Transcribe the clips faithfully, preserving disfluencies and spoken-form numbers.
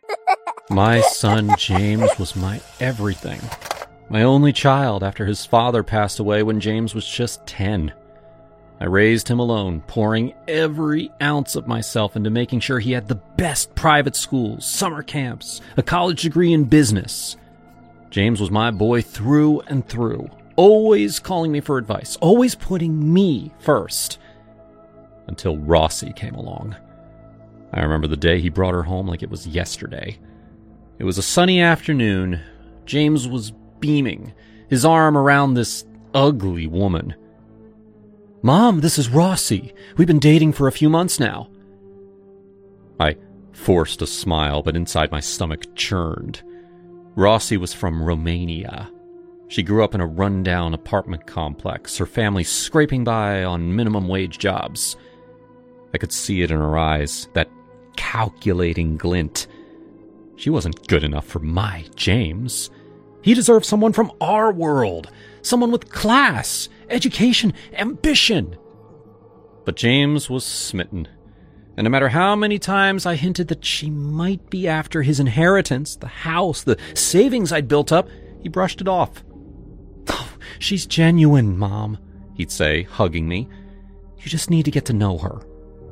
My son James was my everything. My only child after his father passed away when James was just ten. I raised him alone, pouring every ounce of myself into making sure he had the best private schools, summer camps, a college degree in business. James was my boy through and through, always calling me for advice, always putting me first. Until Rossi came along. I remember the day he brought her home like it was yesterday. It was a sunny afternoon. James was beaming, his arm around this ugly woman. "Mom, this is Rossi. We've been dating for a few months now." I forced a smile, but inside my stomach churned. Rossi was from Romania. She grew up in a rundown apartment complex, her family scraping by on minimum wage jobs. I could see it in her eyes, that calculating glint. She wasn't good enough for my James. He deserved someone from our world, someone with class, education, ambition. But James was smitten, and no matter how many times I hinted that she might be after his inheritance, the house, the savings I'd built up, he brushed it off. "Oh, she's genuine, Mom," he'd say, hugging me. "You just need to get to know her."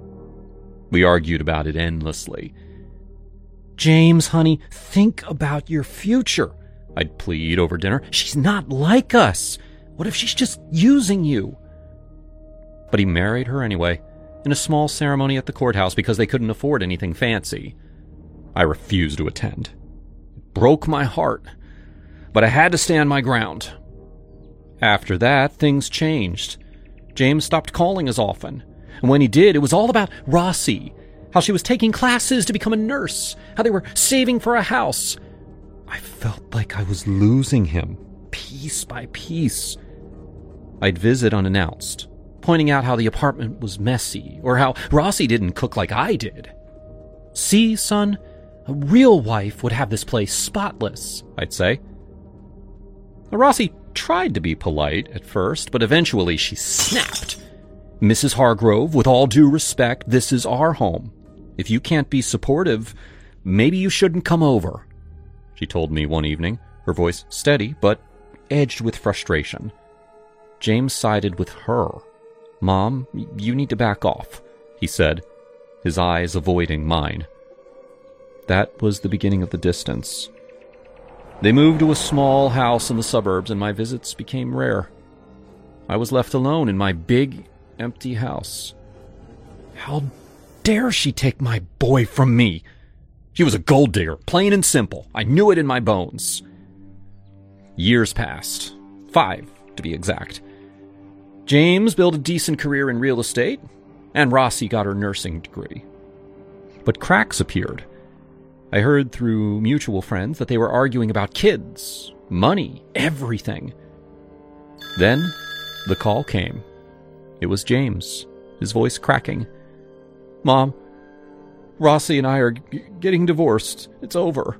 We argued about it endlessly. "James, honey, think about your future," I'd plead over dinner. "She's not like us. What if she's just using you?" But he married her anyway, in a small ceremony at the courthouse because they couldn't afford anything fancy. I refused to attend. It broke my heart, but I had to stand my ground. After that, things changed. James stopped calling as often, and when he did, it was all about Rossi, how she was taking classes to become a nurse, how they were saving for a house. I felt like I was losing him, piece by piece. I'd visit unannounced, pointing out how the apartment was messy, or how Rossi didn't cook like I did. "See, son, a real wife would have this place spotless," I'd say. Rossi tried to be polite at first, but eventually she snapped. "Missus Hargrove, with all due respect, this is our home. If you can't be supportive, maybe you shouldn't come over," she told me one evening, her voice steady but edged with frustration. James sided with her. "Mom, you need to back off," he said, his eyes avoiding mine. That was the beginning of the distance. They moved to a small house in the suburbs, and my visits became rare. I was left alone in my big, empty house. How dare she take my boy from me? She was a gold digger, plain and simple. I knew it in my bones. Years passed. Five, to be exact. James built a decent career in real estate, and Rossi got her nursing degree. But cracks appeared. I heard through mutual friends that they were arguing about kids, money, everything. Then the call came. It was James, his voice cracking. "Mom, Rossi and I are g- getting divorced. It's over."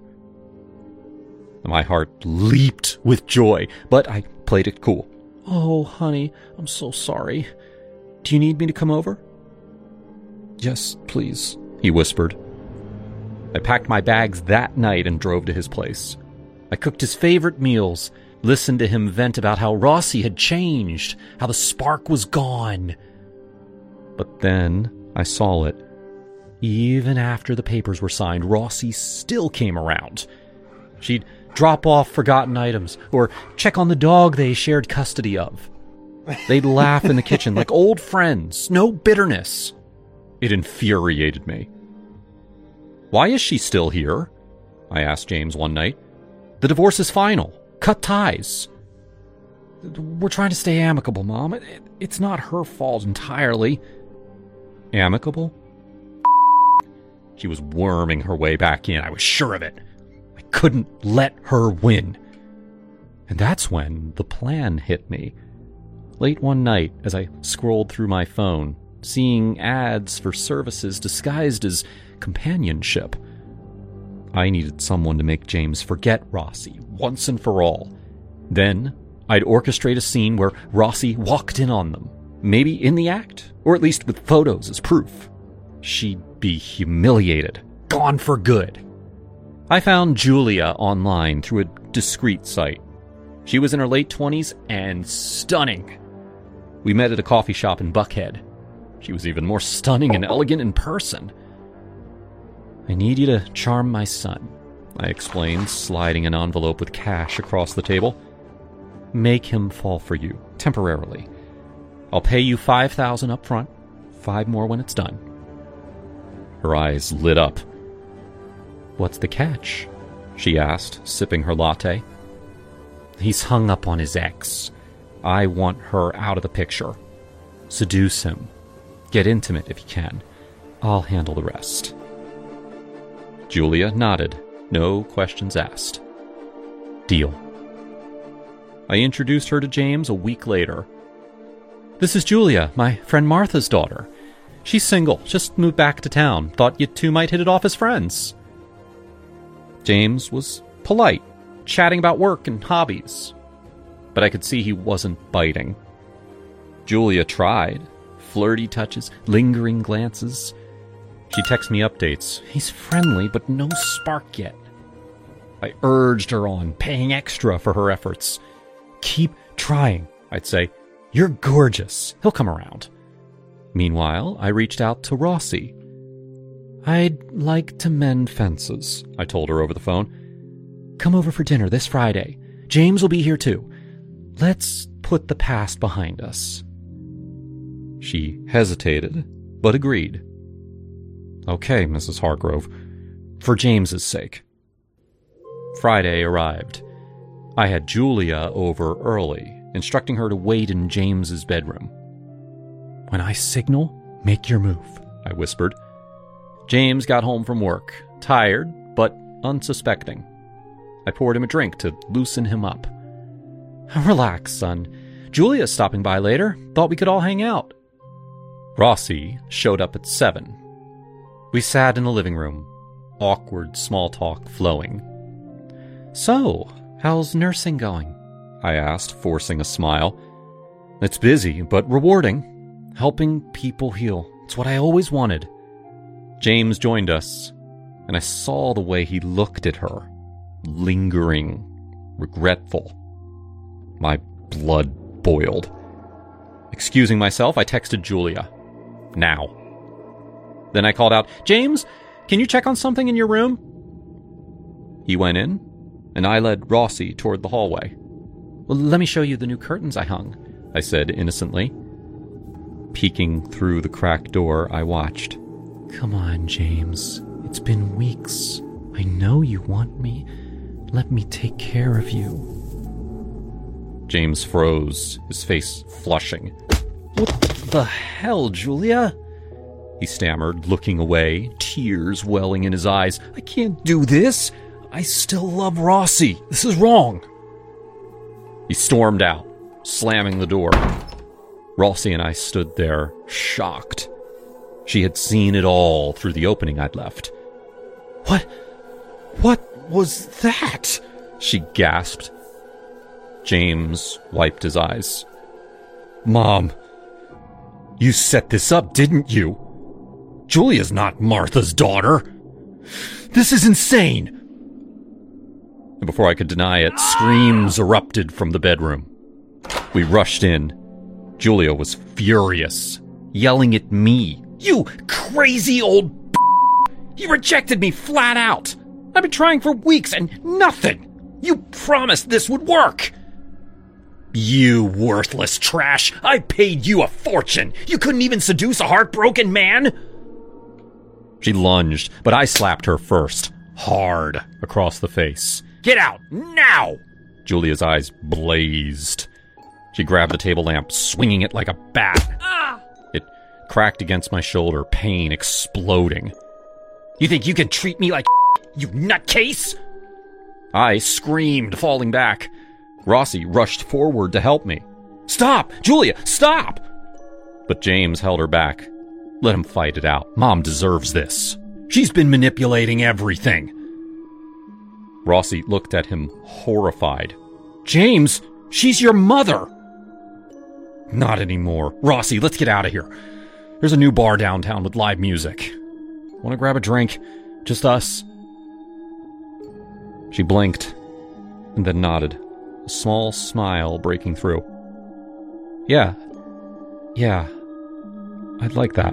My heart leaped with joy, but I played it cool. "Oh, honey, I'm so sorry. Do you need me to come over?" "Yes, please," he whispered. I packed my bags that night and drove to his place. I cooked his favorite meals, listened to him vent about how Rossi had changed, how the spark was gone. But then I saw it. Even after the papers were signed, Rossi still came around. She'd drop off forgotten items, or check on the dog they shared custody of. They'd laugh in the kitchen like old friends, no bitterness. It infuriated me. "Why is she still here?" I asked James one night. "The divorce is final. Cut ties." "We're trying to stay amicable, Mom. It, it, it's not her fault entirely." "Amicable?" She was worming her way back in. I was sure of it. I couldn't let her win. And that's when the plan hit me. Late one night, as I scrolled through my phone, seeing ads for services disguised as companionship. I needed someone to make James forget Rossi once and for all. Then I'd orchestrate a scene where Rossi walked in on them, maybe in the act, or at least with photos as proof. She'd be humiliated, gone for good. I found Julia online through a discreet site. She was in her late twenties and stunning. We met at a coffee shop in Buckhead. She was even more stunning and elegant in person. I need you to charm my son, I explained, sliding an envelope with cash across the table. Make him fall for you, temporarily. I'll pay you five thousand dollars up front, five more when it's done. Her eyes lit up. What's the catch? She asked, sipping her latte. He's hung up on his ex. I want her out of the picture. Seduce him. Get intimate if you can. I'll handle the rest. Julia nodded, no questions asked. Deal. I introduced her to James a week later. This is Julia, my friend Martha's daughter. She's single, just moved back to town. Thought you two might hit it off as friends. James was polite, chatting about work and hobbies. But I could see he wasn't biting. Julia tried. Flirty touches, lingering glances. She texted me updates. He's friendly, but no spark yet. I urged her on, paying extra for her efforts. Keep trying, I'd say. You're gorgeous. He'll come around. Meanwhile, I reached out to Rossi. I'd like to mend fences, I told her over the phone. Come over for dinner this Friday. James will be here too. Let's put the past behind us. She hesitated, but agreed. Okay, Missus Hargrove. For James's sake. Friday arrived. I had Julia over early, instructing her to wait in James's bedroom. When I signal, make your move, I whispered. James got home from work, tired, but unsuspecting. I poured him a drink to loosen him up. Relax, son. Julia's stopping by later. Thought we could all hang out. Rossi showed up at seven. We sat in the living room, awkward small talk flowing. So, how's nursing going? I asked, forcing a smile. It's busy, but rewarding. Helping people heal. It's what I always wanted. James joined us, and I saw the way he looked at her. Lingering, regretful. My blood boiled. Excusing myself, I texted Julia. Now. Then I called out, James, can you check on something in your room? He went in, and I led Rossi toward the hallway. Well, let me show you the new curtains I hung, I said innocently. Peeking through the cracked door, I watched. Come on, James. It's been weeks. I know you want me. Let me take care of you. James froze, his face flushing. What the hell, Julia? He stammered, looking away, tears welling in his eyes. I can't do this. I still love Rossi. This is wrong. He stormed out, slamming the door. Rossi and I stood there, shocked. She had seen it all through the opening I'd left. What? What was that? She gasped. James wiped his eyes. Mom, you set this up, didn't you? Julia's not Martha's daughter. This is insane. And before I could deny it, screams erupted from the bedroom. We rushed in. Julia was furious, yelling at me. You crazy old b****. He rejected me flat out. I've been trying for weeks and nothing. You promised this would work. You worthless trash. I paid you a fortune. You couldn't even seduce a heartbroken man. She lunged, but I slapped her first, hard, across the face. Get out, now! Julia's eyes blazed. She grabbed the table lamp, swinging it like a bat. Ah! It cracked against my shoulder, pain exploding. You think you can treat me like you nutcase? I screamed, falling back. Rossi rushed forward to help me. Stop! Julia, stop! But James held her back. Let him fight it out. Mom deserves this. She's been manipulating everything. Rossi looked at him, horrified. James, she's your mother! Not anymore. Rossi, let's get out of here. There's a new bar downtown with live music. Want to grab a drink? Just us? She blinked and then nodded, a small smile breaking through. Yeah, yeah, I'd like that.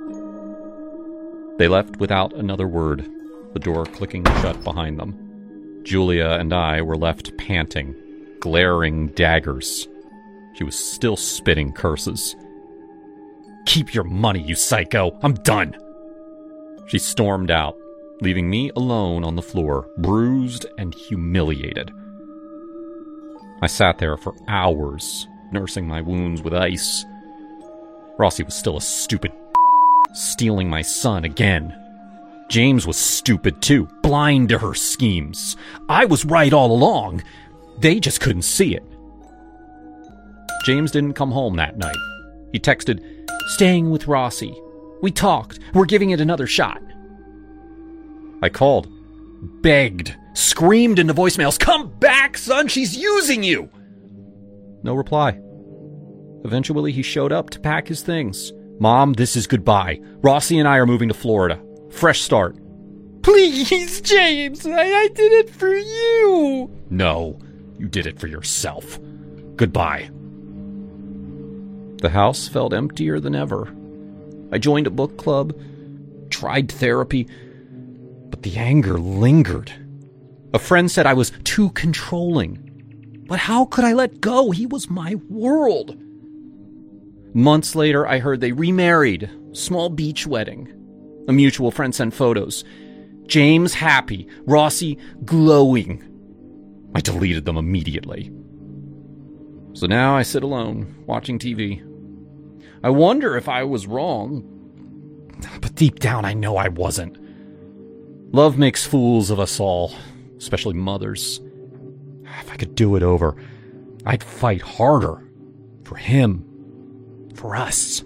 They left without another word, the door clicking shut behind them. Julia and I were left panting, glaring daggers. She was still spitting curses. Keep your money, you psycho! I'm done! She stormed out, leaving me alone on the floor, bruised and humiliated. I sat there for hours, nursing my wounds with ice. Rossi was still a stupid stealing my son again. James was stupid too, blind to her schemes. I was right all along. They just couldn't see it. James didn't come home that night. He texted, "Staying with Rossi. We talked. We're giving it another shot." I called, begged, screamed into voicemails, "Come back, son! She's using you!" No reply. Eventually, he showed up to pack his things. "Mom, this is goodbye. Rossi and I are moving to Florida. Fresh start." "Please, James, I, I did it for you." "No, you did it for yourself. Goodbye." The house felt emptier than ever. I joined a book club, tried therapy, but the anger lingered. A friend said I was too controlling. But how could I let go? He was my world. Months later, I heard they remarried. Small beach wedding. A mutual friend sent photos. James happy, Rossi glowing. I deleted them immediately. So now I sit alone, watching T V. I wonder if I was wrong. But deep down, I know I wasn't. Love makes fools of us all, especially mothers. If I could do it over, I'd fight harder. For him. For us.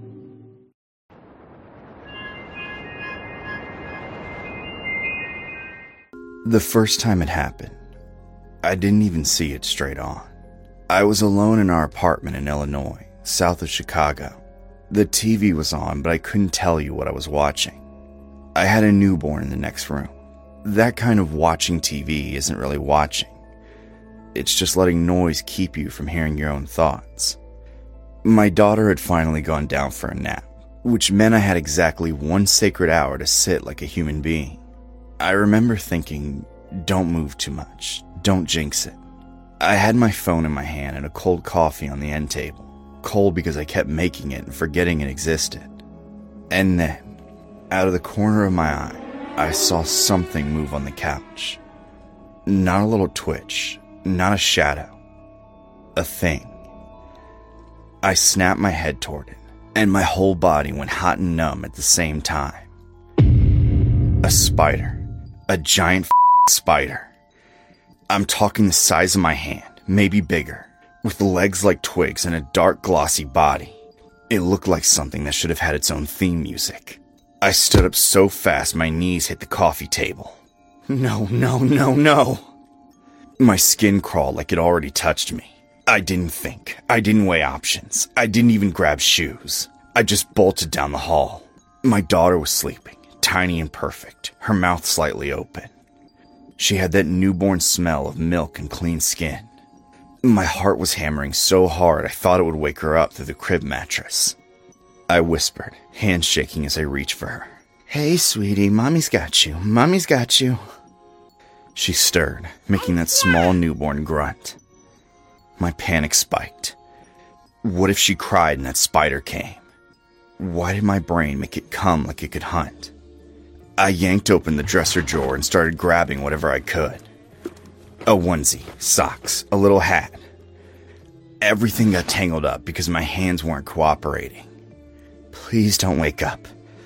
The first time it happened, I didn't even see it straight on. I was alone in our apartment in Illinois, south of Chicago. The T V was on, but I couldn't tell you what I was watching. I had a newborn in the next room. That kind of watching T V isn't really watching. It's just letting noise keep you from hearing your own thoughts. My daughter had finally gone down for a nap, which meant I had exactly one sacred hour to sit like a human being. I remember thinking, don't move too much, don't jinx it. I had my phone in my hand and a cold coffee on the end table. Cold because I kept making it and forgetting it existed. And then, out of the corner of my eye, I saw something move on the couch. Not a little twitch, not a shadow. A thing. I snapped my head toward it, and my whole body went hot and numb at the same time. A spider. A giant f***ing spider. I'm talking the size of my hand, maybe bigger, with legs like twigs and a dark glossy body. It looked like something that should have had its own theme music. I stood up so fast my knees hit the coffee table. No, no, no, no. My skin crawled like it already touched me. I didn't think. I didn't weigh options. I didn't even grab shoes. I just bolted down the hall. My daughter was sleeping. Tiny and perfect, her mouth slightly open. She had that newborn smell of milk and clean skin. My heart was hammering so hard I thought it would wake her up through the crib mattress. I whispered, hands shaking as I reached for her. "Hey, sweetie, mommy's got you, mommy's got you." She stirred, making that small newborn grunt. My panic spiked. What if she cried and that spider came? Why did my brain make it come like it could hunt? I yanked open the dresser drawer and started grabbing whatever I could. A onesie, socks, a little hat. Everything got tangled up because my hands weren't cooperating. Please don't wake up.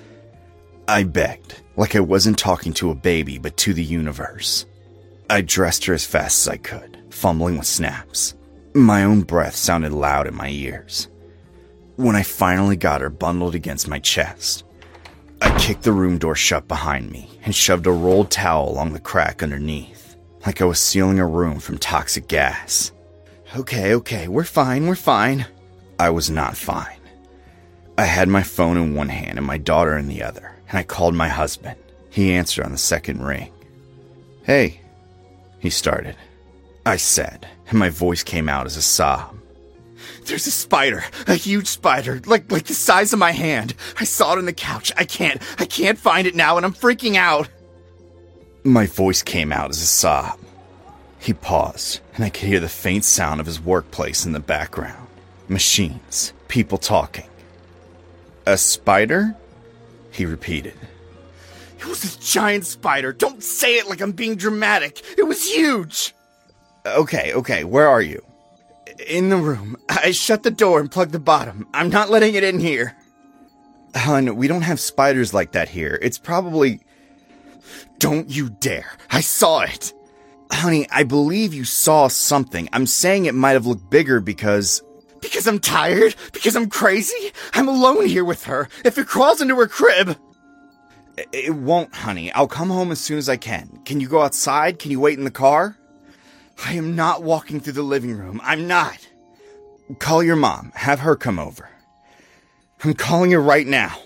I begged, like I wasn't talking to a baby but to the universe. I dressed her as fast as I could, fumbling with snaps. My own breath sounded loud in my ears. When I finally got her bundled against my chest, I kicked the room door shut behind me and shoved a rolled towel along the crack underneath, like I was sealing a room from toxic gas. Okay, okay, we're fine, we're fine. I was not fine. I had my phone in one hand and my daughter in the other, and I called my husband. He answered on the second ring. "Hey, he started. I said, and my voice came out as a sob. There's a spider, a huge spider, like like the size of my hand. I saw it on the couch. I can't, I can't find it now, and I'm freaking out. My voice came out as a sob. He paused, and I could hear the faint sound of his workplace in the background. Machines, people talking. A spider? He repeated. It was a giant spider. Don't say it like I'm being dramatic. It was huge. Okay, okay, where are you? In the room. I shut the door and plugged the bottom. I'm not letting it in here. Hun, we don't have spiders like that here. It's probably... Don't you dare. I saw it. Honey, I believe you saw something. I'm saying it might have looked bigger because... Because I'm tired? Because I'm crazy? I'm alone here with her. If it crawls into her crib... It won't, honey. I'll come home as soon as I can. Can you go outside? Can you wait in the car? I am not walking through the living room. I'm not. Call your mom. Have her come over. I'm calling her right now.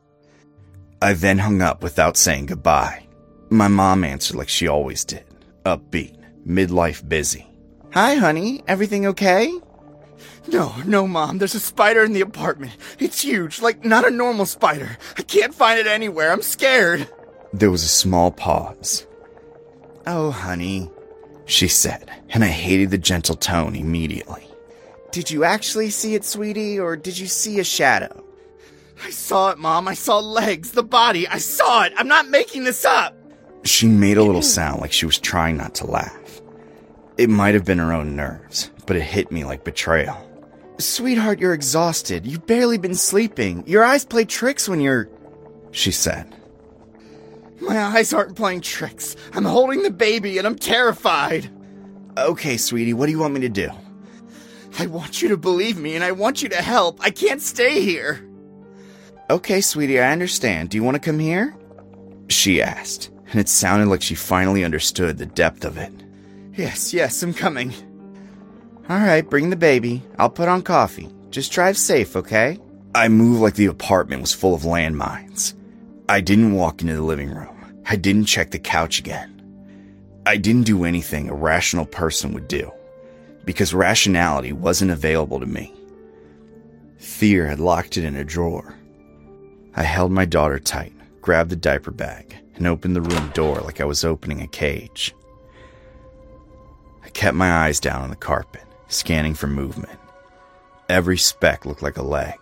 I then hung up without saying goodbye. My mom answered like she always did. Upbeat, midlife busy. Hi, honey. Everything okay? No, no, Mom. There's a spider in the apartment. It's huge, like not a normal spider. I can't find it anywhere. I'm scared. There was a small pause. Oh, honey, she said, and I hated the gentle tone immediately. Did you actually see it, sweetie, or did you see a shadow? I saw it, Mom. I saw legs, the body. I saw it. I'm not making this up. She made a little sound like she was trying not to laugh. It might have been her own nerves, but it hit me like betrayal. Sweetheart, you're exhausted. You've barely been sleeping. Your eyes play tricks when you're... She said. My eyes aren't playing tricks. I'm holding the baby and I'm terrified. Okay, sweetie, what do you want me to do? I want you to believe me and I want you to help. I can't stay here. Okay, sweetie, I understand. Do you want to come here? She asked, and it sounded like she finally understood the depth of it. Yes, yes, I'm coming. All right, bring the baby. I'll put on coffee. Just drive safe, okay? I moved like the apartment was full of landmines. I didn't walk into the living room. I didn't check the couch again. I didn't do anything a rational person would do, because rationality wasn't available to me. Fear had locked it in a drawer. I held my daughter tight, grabbed the diaper bag, and opened the room door like I was opening a cage. I kept my eyes down on the carpet, scanning for movement. Every speck looked like a leg.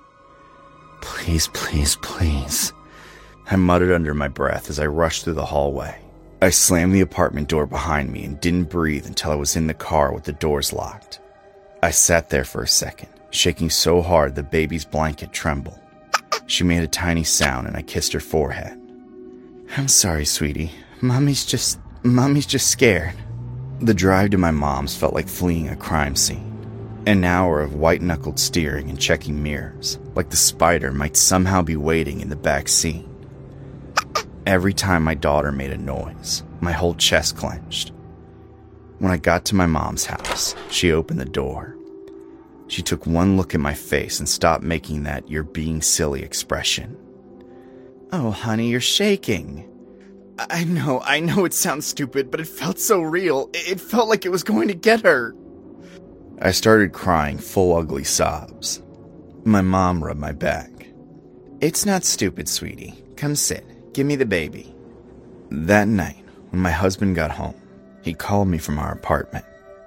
Please, please, please. I muttered under my breath as I rushed through the hallway. I slammed the apartment door behind me and didn't breathe until I was in the car with the doors locked. I sat there for a second, shaking so hard the baby's blanket trembled. She made a tiny sound and I kissed her forehead. I'm sorry, sweetie. Mommy's just... Mommy's just scared. The drive to my mom's felt like fleeing a crime scene. An hour of white-knuckled steering and checking mirrors, like the spider might somehow be waiting in the back seat. Every time my daughter made a noise, my whole chest clenched. When I got to my mom's house, she opened the door. She took one look at my face and stopped making that "you're being silly" expression. Oh, honey, you're shaking. I know, I know it sounds stupid, but it felt so real. It felt like it was going to get her. I started crying full ugly sobs. My mom rubbed my back. It's not stupid, sweetie. Come sit. Give me the baby. That night, when my husband got home, he called me from our apartment.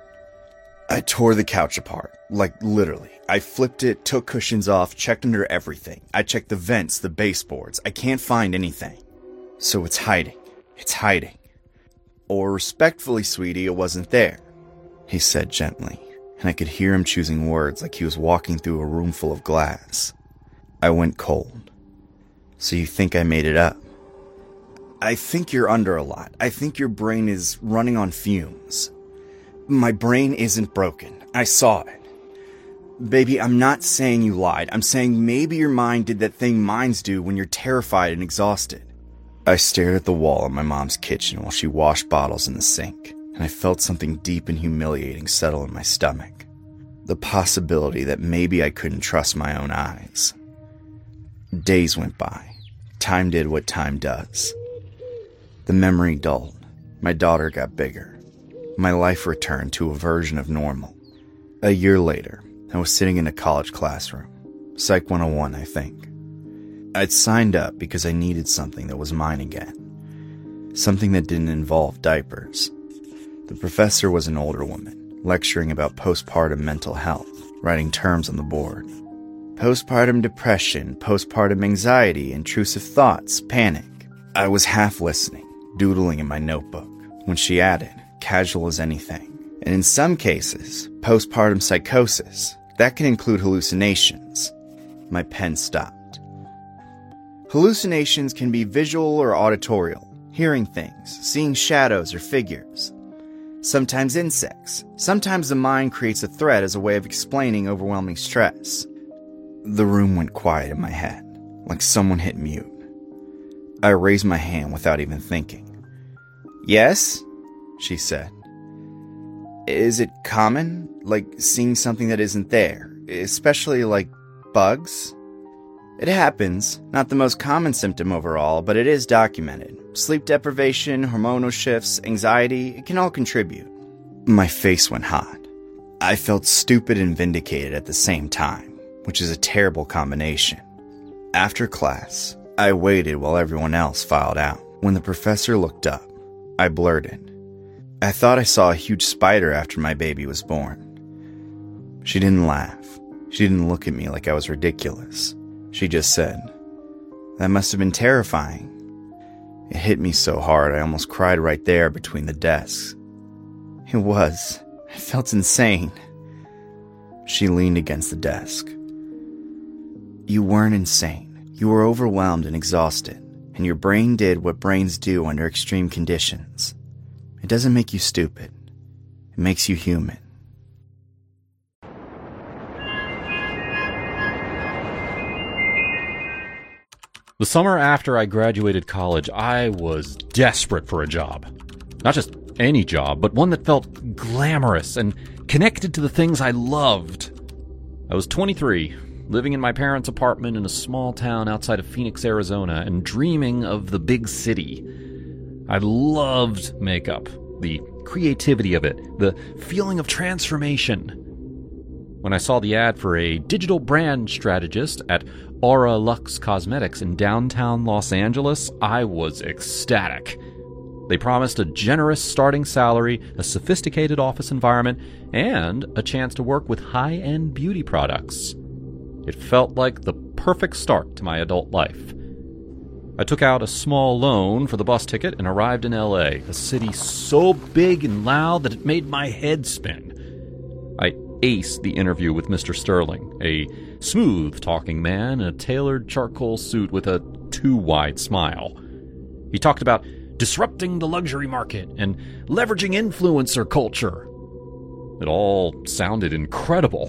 I tore the couch apart, like literally. I flipped it, took cushions off, checked under everything. I checked the vents, the baseboards. I can't find anything. So it's hiding. It's hiding. Or respectfully, sweetie, it wasn't there, he said gently, and I could hear him choosing words like he was walking through a room full of glass. I went cold. So you think I made it up? I think you're under a lot. I think your brain is running on fumes. My brain isn't broken. I saw it. Baby, I'm not saying you lied. I'm saying maybe your mind did that thing minds do when you're terrified and exhausted. I stared at the wall in my mom's kitchen while she washed bottles in the sink, and I felt something deep and humiliating settle in my stomach. The possibility that maybe I couldn't trust my own eyes. Days went by. Time did what time does. The memory dulled. My daughter got bigger. My life returned to a version of normal. A year later, I was sitting in a college classroom. Psych one oh one, I think. I'd signed up because I needed something that was mine again. Something that didn't involve diapers. The professor was an older woman, lecturing about postpartum mental health, writing terms on the board. Postpartum depression, postpartum anxiety, intrusive thoughts, panic. I was half listening, doodling in my notebook, when she added, casual as anything. And in some cases, postpartum psychosis. That can include hallucinations. My pen stopped. Hallucinations can be visual or auditorial, hearing things, seeing shadows or figures. Sometimes insects. Sometimes the mind creates a threat as a way of explaining overwhelming stress. The room went quiet in my head, like someone hit mute. I raised my hand without even thinking. Yes? She said. Is it common, like seeing something that isn't there, especially like bugs? It happens, not the most common symptom overall, but it is documented. Sleep deprivation, hormonal shifts, anxiety, it can all contribute. My face went hot. I felt stupid and vindicated at the same time, which is a terrible combination. After class, I waited while everyone else filed out. When the professor looked up, I blurted, I thought I saw a huge spider after my baby was born. She didn't laugh. She didn't look at me like I was ridiculous. She just said, that must have been terrifying. It hit me so hard I almost cried right there between the desks. It was. I felt insane. She leaned against the desk. You weren't insane. You were overwhelmed and exhausted, and your brain did what brains do under extreme conditions. It doesn't make you stupid. It makes you human. The summer after I graduated college, I was desperate for a job. Not just any job, but one that felt glamorous and connected to the things I loved. I was twenty-three, living in my parents' apartment in a small town outside of Phoenix, Arizona, and dreaming of the big city. I loved makeup, the creativity of it, the feeling of transformation. When I saw the ad for a digital brand strategist at Aura Luxe Cosmetics in downtown Los Angeles, I was ecstatic. They promised a generous starting salary, a sophisticated office environment, and a chance to work with high-end beauty products. It felt like the perfect start to my adult life. I took out a small loan for the bus ticket and arrived in L A, a city so big and loud that it made my head spin. I aced the interview with Mister Sterling, a smooth-talking man in a tailored charcoal suit with a too-wide smile. He talked about disrupting the luxury market and leveraging influencer culture. It all sounded incredible.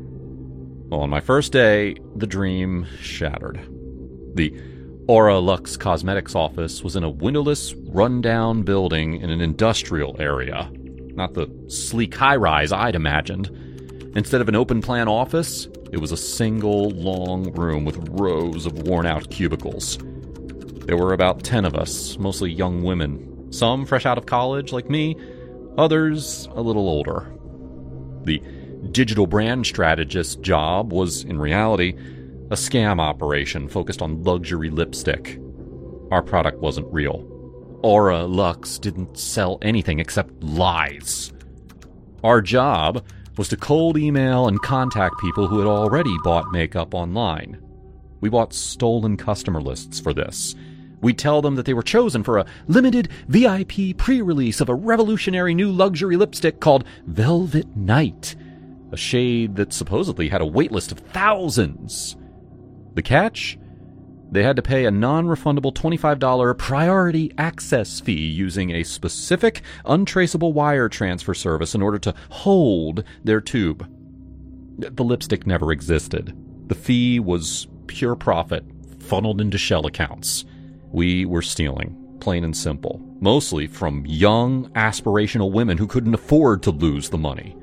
Well, on my first day, the dream shattered. The Aura Luxe Cosmetics office was in a windowless, run-down building in an industrial area. Not the sleek high-rise I'd imagined. Instead of an open-plan office, it was a single, long room with rows of worn-out cubicles. There were about ten of us, mostly young women. Some fresh out of college, like me. Others a little older. The digital brand strategist job was, in reality, a scam operation focused on luxury lipstick. Our product wasn't real. Aura Luxe didn't sell anything except lies. Our job was to cold email and contact people who had already bought makeup online. We bought stolen customer lists for this. We'd tell them that they were chosen for a limited V I P pre-release of a revolutionary new luxury lipstick called Velvet Night, a shade that supposedly had a waitlist of thousands. The catch? They had to pay a non-refundable twenty-five dollars priority access fee using a specific, untraceable wire transfer service in order to hold their tube. The lipstick never existed. The fee was pure profit, funneled into shell accounts. We were stealing, plain and simple, mostly from young, aspirational women who couldn't afford to lose the money.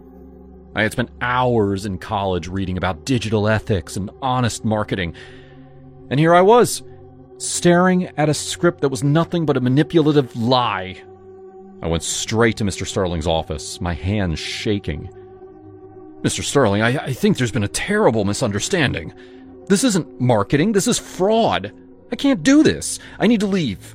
I had spent hours in college reading about digital ethics and honest marketing, and here I was, staring at a script that was nothing but a manipulative lie. I went straight to Mister Sterling's office, my hands shaking. Mister Sterling, I, I think there's been a terrible misunderstanding. This isn't marketing, this is fraud. I can't do this. I need to leave.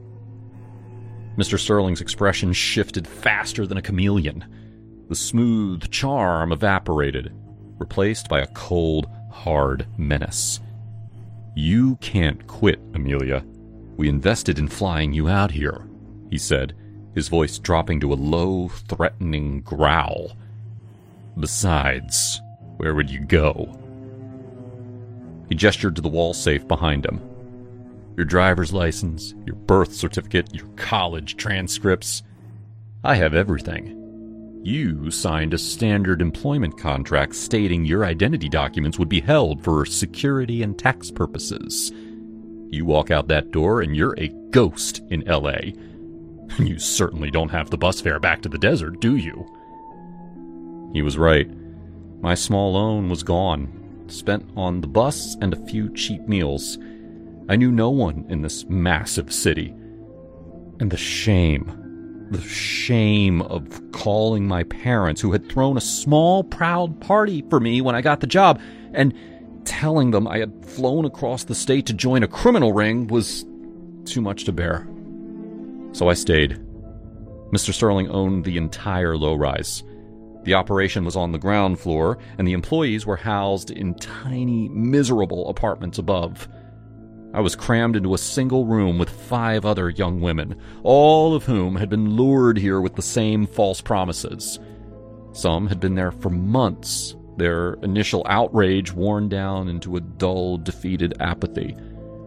Mister Sterling's expression shifted faster than a chameleon. The smooth charm evaporated, replaced by a cold, hard menace. You can't quit, Amelia. We invested in flying you out here, he said, his voice dropping to a low, threatening growl. Besides, where would you go? He gestured to the wall safe behind him. Your driver's license, your birth certificate, your college transcripts. I have everything. You signed a standard employment contract stating your identity documents would be held for security and tax purposes. You walk out that door and you're a ghost in L A. You certainly don't have the bus fare back to the desert, do you? He was right. My small loan was gone, spent on the bus and a few cheap meals. I knew no one in this massive city. And the shame, the shame of calling my parents, who had thrown a small, proud party for me when I got the job, and telling them I had flown across the state to join a criminal ring was too much to bear. So I stayed. Mister Sterling owned the entire low-rise. The operation was on the ground floor, and the employees were housed in tiny, miserable apartments above. I was crammed into a single room with five other young women, all of whom had been lured here with the same false promises. Some had been there for months, their initial outrage worn down into a dull, defeated apathy.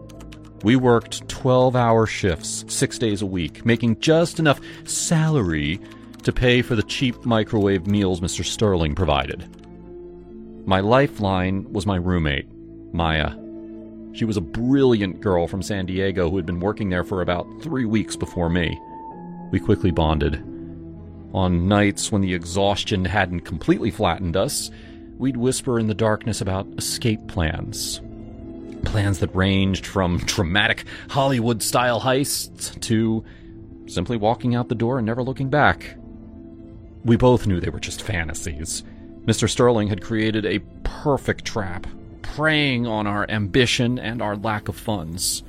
We worked twelve-hour shifts, six days a week, making just enough salary to pay for the cheap microwave meals Mister Sterling provided. My lifeline was my roommate, Maya. She was a brilliant girl from San Diego who had been working there for about three weeks before me. We quickly bonded. On nights when the exhaustion hadn't completely flattened us, we'd whisper in the darkness about escape plans. Plans that ranged from dramatic Hollywood-style heists to simply walking out the door and never looking back. We both knew they were just fantasies. Mister Sterling had created a perfect trap, preying on our ambition and our lack of funds.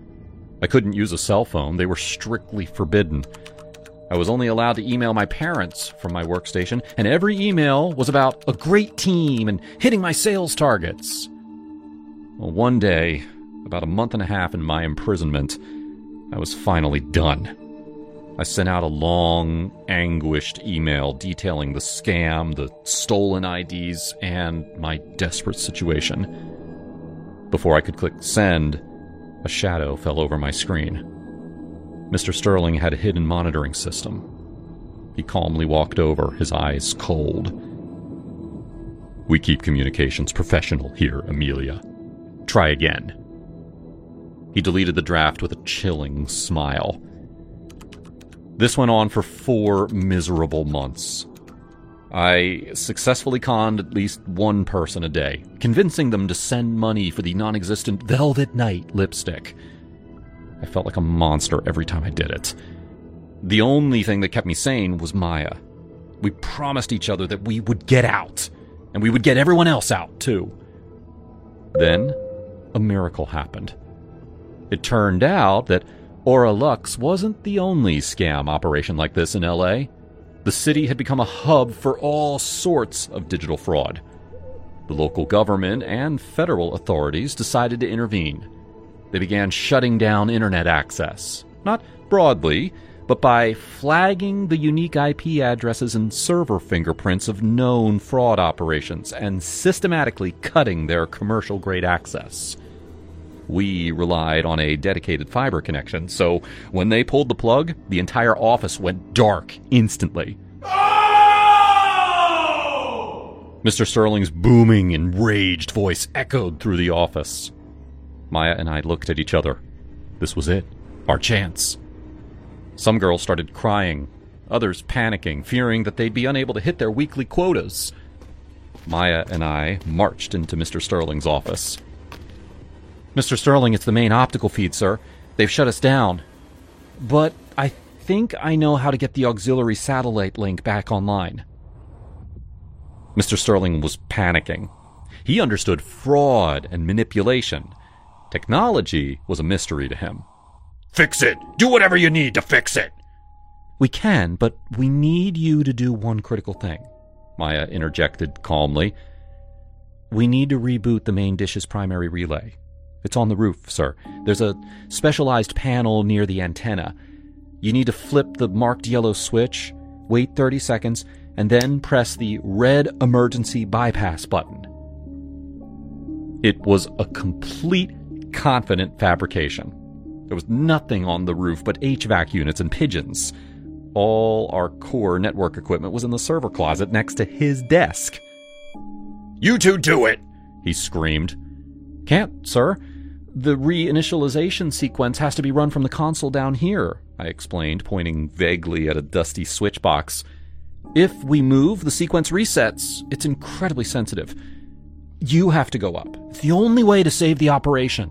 I couldn't use a cell phone. They were strictly forbidden. I was only allowed to email my parents from my workstation, and every email was about a great team and hitting my sales targets. Well, one day, about a month and a half in my imprisonment, I was finally done. I sent out a long, anguished email detailing the scam, the stolen I Ds, and my desperate situation. Before I could click send, a shadow fell over my screen. Mister Sterling had a hidden monitoring system. He calmly walked over, his eyes cold. We keep communications professional here, Amelia. Try again. He deleted the draft with a chilling smile. This went on for four miserable months. I successfully conned at least one person a day, convincing them to send money for the non-existent Velvet Night lipstick. I felt like a monster every time I did it. The only thing that kept me sane was Maya. We promised each other that we would get out, and we would get everyone else out, too. Then, a miracle happened. It turned out that Aura Lux wasn't the only scam operation like this in L A. The city had become a hub for all sorts of digital fraud. The local government and federal authorities decided to intervene. They began shutting down internet access, not broadly, but by flagging the unique I P addresses and server fingerprints of known fraud operations and systematically cutting their commercial-grade access. We relied on a dedicated fiber connection, so when they pulled the plug, the entire office went dark instantly. Oh! Mister Sterling's booming, enraged voice echoed through the office. Maya and I looked at each other. This was it, our chance. Some girls started crying, others panicking, fearing that they'd be unable to hit their weekly quotas. Maya and I marched into Mister Sterling's office. Mister Sterling, it's the main optical feed, sir. They've shut us down. But I think I know how to get the auxiliary satellite link back online. Mister Sterling was panicking. He understood fraud and manipulation. Technology was a mystery to him. Fix it! Do whatever you need to fix it! We can, but we need you to do one critical thing, Maya interjected calmly. We need to reboot the main dish's primary relay. It's on the roof, sir. There's a specialized panel near the antenna. You need to flip the marked yellow switch, wait thirty seconds, and then press the red emergency bypass button. It was a complete, confident fabrication. There was nothing on the roof but H V A C units and pigeons. All our core network equipment was in the server closet next to his desk. You two do it! He screamed. Can't, sir. The reinitialization sequence has to be run from the console down here, I explained, pointing vaguely at a dusty switch box. If we move, the sequence resets. It's incredibly sensitive. You have to go up. It's the only way to save the operation.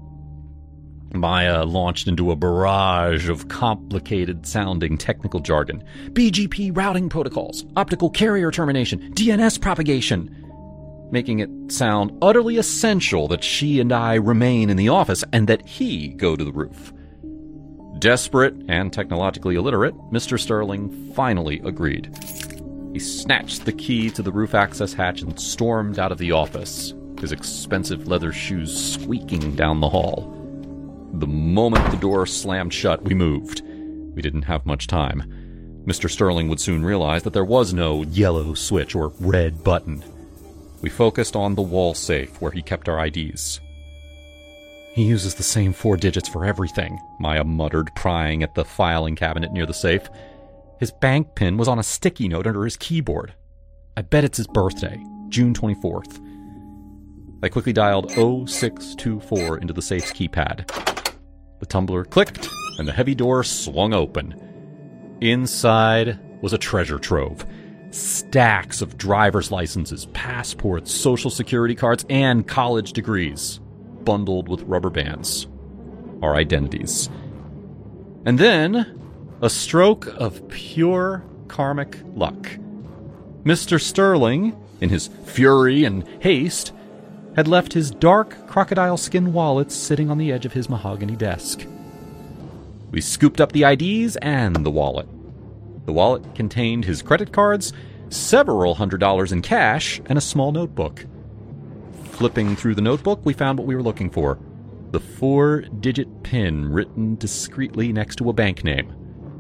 Maya launched into a barrage of complicated-sounding technical jargon. B G P routing protocols, optical carrier termination, D N S propagation, making it sound utterly essential that she and I remain in the office and that he go to the roof. Desperate and technologically illiterate, Mister Sterling finally agreed. He snatched the key to the roof access hatch and stormed out of the office, his expensive leather shoes squeaking down the hall. The moment the door slammed shut, we moved. We didn't have much time. Mister Sterling would soon realize that there was no yellow switch or red button. We focused on the wall safe where he kept our I Ds. He uses the same four digits for everything, Maya muttered, prying at the filing cabinet near the safe. His bank pin was on a sticky note under his keyboard. I bet it's his birthday, June twenty-fourth. I quickly dialed oh six two four into the safe's keypad. The tumbler clicked, and the heavy door swung open. Inside was a treasure trove. Stacks of driver's licenses, passports, social security cards, and college degrees, bundled with rubber bands. Our identities. And then, a stroke of pure karmic luck. Mister Sterling, in his fury and haste, had left his dark crocodile skin wallets sitting on the edge of his mahogany desk. We scooped up the I Ds and the wallet. The wallet contained his credit cards, several hundred dollars in cash, and a small notebook. Flipping through the notebook, we found what we were looking for. The four-digit PIN written discreetly next to a bank name.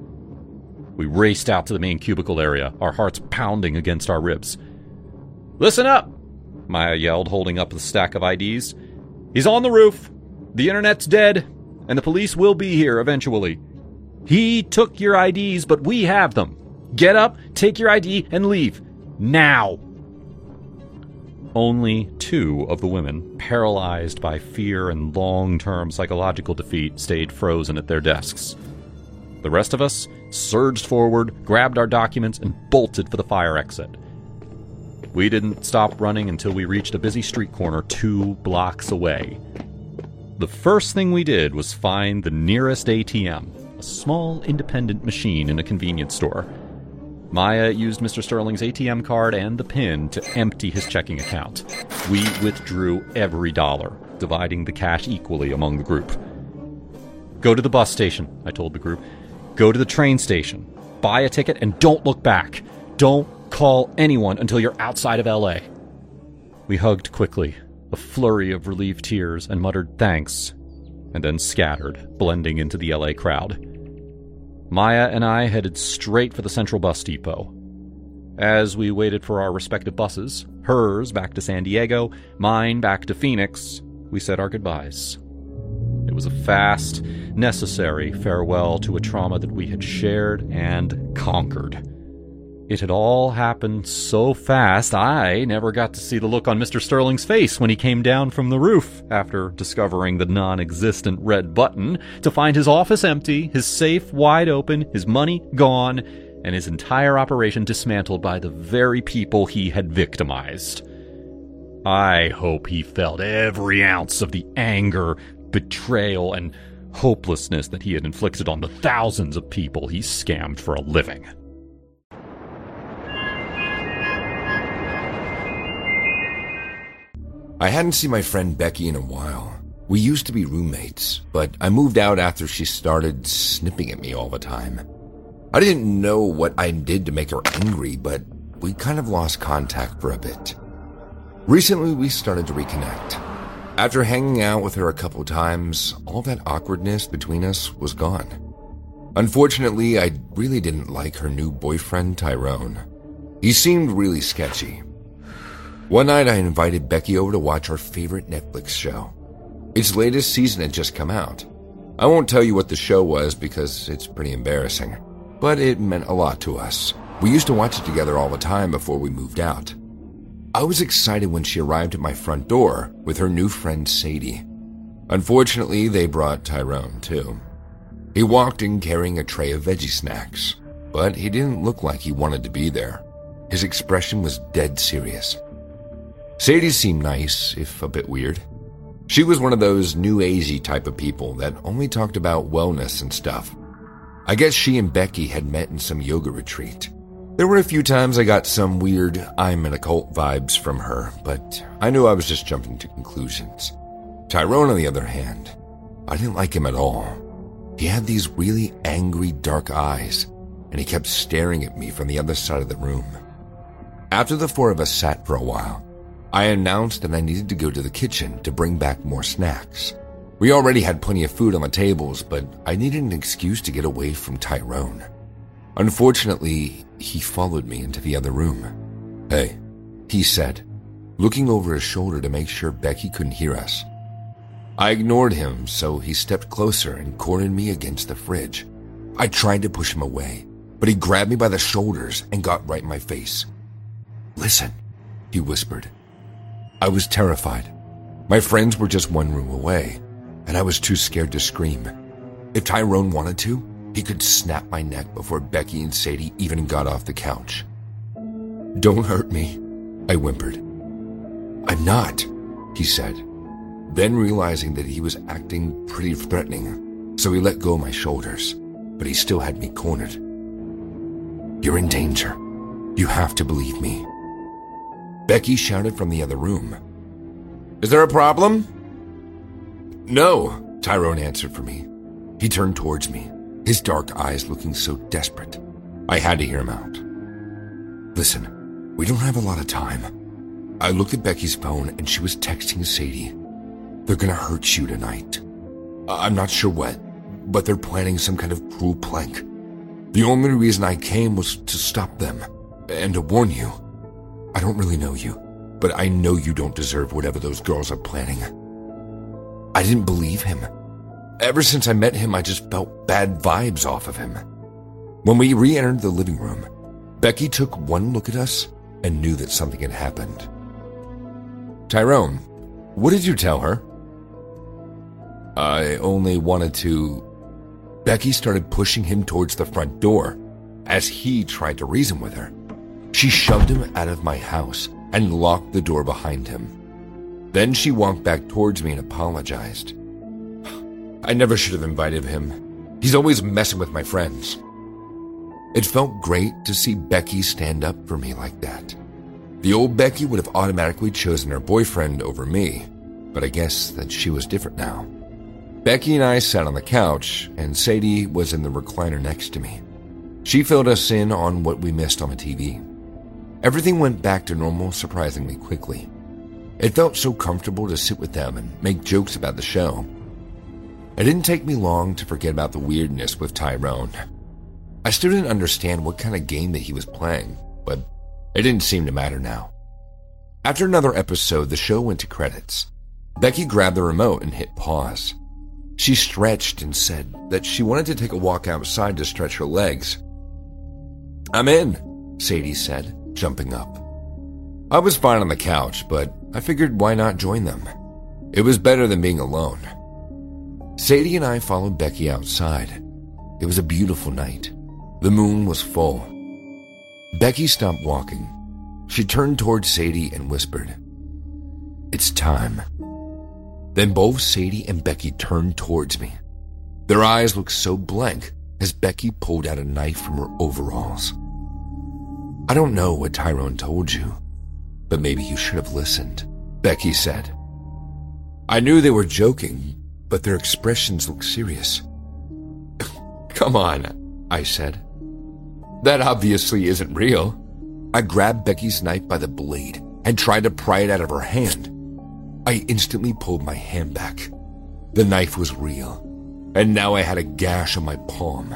We raced out to the main cubicle area, our hearts pounding against our ribs. "Listen up!" Maya yelled, holding up the stack of I Ds. "He's on the roof. The internet's dead, and the police will be here eventually. He took your I Ds, but we have them. Get up, take your I D, and leave. Now!" Only two of the women, paralyzed by fear and long-term psychological defeat, stayed frozen at their desks. The rest of us surged forward, grabbed our documents, and bolted for the fire exit. We didn't stop running until we reached a busy street corner two blocks away. The first thing we did was find the nearest A T M, a small independent machine in a convenience store. Maya used Mister Sterling's A T M card and the PIN to empty his checking account. We withdrew every dollar, dividing the cash equally among the group. "Go to the bus station," I told the group. "Go to the train station. Buy a ticket and don't look back. Don't call anyone until you're outside of L A" We hugged quickly, a flurry of relieved tears, and muttered thanks, and then scattered, blending into the L A crowd. Maya and I headed straight for the central bus depot. As we waited for our respective buses, hers back to San Diego, mine back to Phoenix, we said our goodbyes. It was a fast, necessary farewell to a trauma that we had shared and conquered. It had all happened so fast, I never got to see the look on Mister Sterling's face when he came down from the roof after discovering the non-existent red button, to find his office empty, his safe wide open, his money gone, and his entire operation dismantled by the very people he had victimized. I hope he felt every ounce of the anger, betrayal, and hopelessness that he had inflicted on the thousands of people he scammed for a living. I hadn't seen my friend Becky in a while. We used to be roommates, but I moved out after she started snipping at me all the time. I didn't know what I did to make her angry, but we kind of lost contact for a bit. Recently, we started to reconnect. After hanging out with her a couple times, all that awkwardness between us was gone. Unfortunately, I really didn't like her new boyfriend, Tyrone. He seemed really sketchy. One night, I invited Becky over to watch our favorite Netflix show. Its latest season had just come out. I won't tell you what the show was because it's pretty embarrassing, but it meant a lot to us. We used to watch it together all the time before we moved out. I was excited when she arrived at my front door with her new friend Sadie. Unfortunately, they brought Tyrone too. He walked in carrying a tray of veggie snacks, but he didn't look like he wanted to be there. His expression was dead serious. Sadie seemed nice, if a bit weird. She was one of those new agey type of people that only talked about wellness and stuff. I guess she and Becky had met in some yoga retreat. There were a few times I got some weird I'm in a cult vibes from her, but I knew I was just jumping to conclusions. Tyrone, on the other hand, I didn't like him at all. He had these really angry, dark eyes, and he kept staring at me from the other side of the room. After the four of us sat for a while, I announced that I needed to go to the kitchen to bring back more snacks. We already had plenty of food on the tables, but I needed an excuse to get away from Tyrone. Unfortunately, he followed me into the other room. "Hey," he said, looking over his shoulder to make sure Becky couldn't hear us. I ignored him, so he stepped closer and cornered me against the fridge. I tried to push him away, but he grabbed me by the shoulders and got right in my face. "Listen," he whispered. I was terrified. My friends were just one room away, and I was too scared to scream. If Tyrone wanted to, he could snap my neck before Becky and Sadie even got off the couch. "Don't hurt me," I whimpered. "I'm not," he said, then realizing that he was acting pretty threatening, so he let go of my shoulders, but he still had me cornered. "You're in danger. You have to believe me." Becky shouted from the other room. "Is there a problem?" "No," Tyrone answered for me. He turned towards me, his dark eyes looking so desperate. I had to hear him out. "Listen, we don't have a lot of time." I looked at Becky's phone and she was texting Sadie. "They're gonna hurt you tonight. I'm not sure what, but they're planning some kind of cruel prank. The only reason I came was to stop them and to warn you. I don't really know you, but I know you don't deserve whatever those girls are planning." I didn't believe him. Ever since I met him, I just felt bad vibes off of him. When we re-entered the living room, Becky took one look at us and knew that something had happened. "Tyrone, what did you tell her?" "I only wanted to..." Becky started pushing him towards the front door as he tried to reason with her. She shoved him out of my house and locked the door behind him. Then she walked back towards me and apologized. "I never should have invited him. He's always messing with my friends." It felt great to see Becky stand up for me like that. The old Becky would have automatically chosen her boyfriend over me, but I guess that she was different now. Becky and I sat on the couch, and Sadie was in the recliner next to me. She filled us in on what we missed on the T V. Everything went back to normal surprisingly quickly. It felt so comfortable to sit with them and make jokes about the show. It didn't take me long to forget about the weirdness with Tyrone. I still didn't understand what kind of game that he was playing, but it didn't seem to matter now. After another episode, the show went to credits. Becky grabbed the remote and hit pause. She stretched and said that she wanted to take a walk outside to stretch her legs. "I'm in," Sadie said, jumping up. I was fine on the couch, but I figured why not join them? It was better than being alone. Sadie and I followed Becky outside. It was a beautiful night. The moon was full. Becky stopped walking. She turned towards Sadie and whispered, "It's time." Then both Sadie and Becky turned towards me. Their eyes looked so blank as Becky pulled out a knife from her overalls. I don't know what Tyrone told you, but maybe you should have listened, Becky said. I knew they were joking, but their expressions looked serious. Come on, I said. That obviously isn't real. I grabbed Becky's knife by the blade and tried to pry it out of her hand. I instantly pulled my hand back. The knife was real, and now I had a gash on my palm.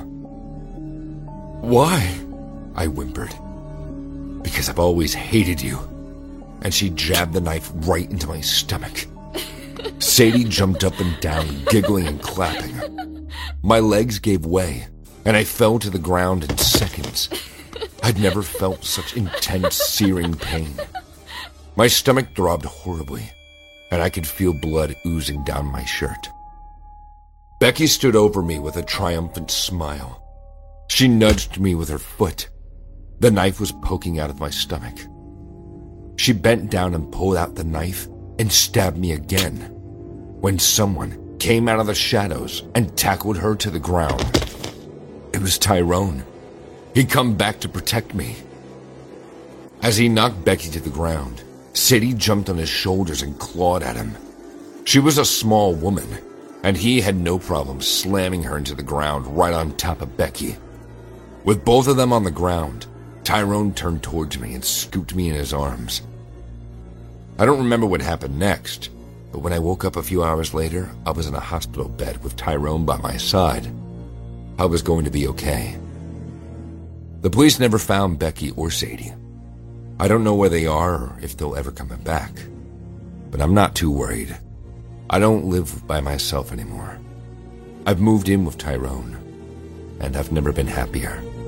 Why? I whimpered. Because I've always hated you. And she jabbed the knife right into my stomach. Sadie jumped up and down, giggling and clapping. My legs gave way, and I fell to the ground in seconds. I'd never felt such intense, searing pain. My stomach throbbed horribly, and I could feel blood oozing down my shirt. Becky stood over me with a triumphant smile. She nudged me with her foot. The knife was poking out of my stomach. She bent down and pulled out the knife and stabbed me again, when someone came out of the shadows and tackled her to the ground. It was Tyrone. He'd come back to protect me. As he knocked Becky to the ground, Sadie jumped on his shoulders and clawed at him. She was a small woman, and he had no problem slamming her into the ground right on top of Becky. With both of them on the ground, Tyrone turned towards me and scooped me in his arms. I don't remember what happened next, but when I woke up a few hours later, I was in a hospital bed with Tyrone by my side. I was going to be okay. The police never found Becky or Sadie. I don't know where they are or if they'll ever come back, but I'm not too worried. I don't live by myself anymore. I've moved in with Tyrone, and I've never been happier.